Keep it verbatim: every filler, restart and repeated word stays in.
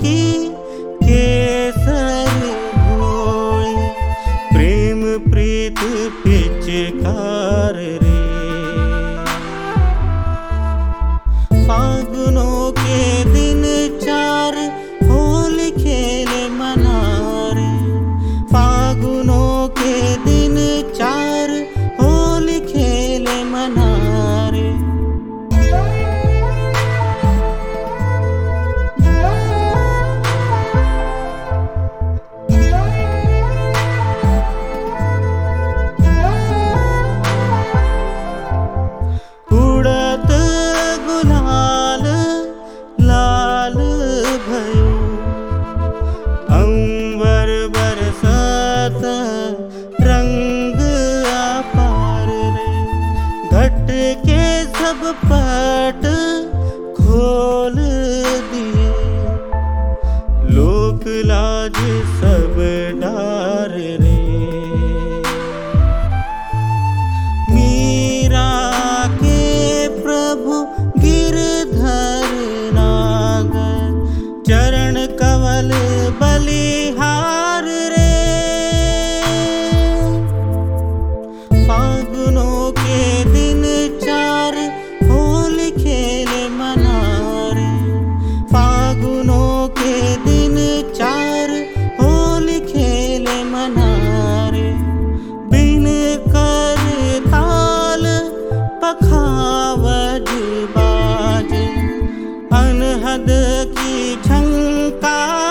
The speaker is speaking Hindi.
की केसर घोड़े, प्रेम प्रीत पिचकार रे। फागुनों के दिन चार होली खेले मनारे, फागुनों के दिन चार होली खेले मनारे। उड़त गुलाल लाल भयो, अंबर बरसात रंग अपार रे। घट के सब पट खोल दिए, लोक लाज सब डार रे। मीरा के प्रभु गिरधर नागर, चरण कमल बलिहार रे। फागुनों के दिन चार होली खेले मनारे, फागुनों के दिन चार होली खेले मनारे। बिन कर ताल पखावज बाजे, अनहद की झंकार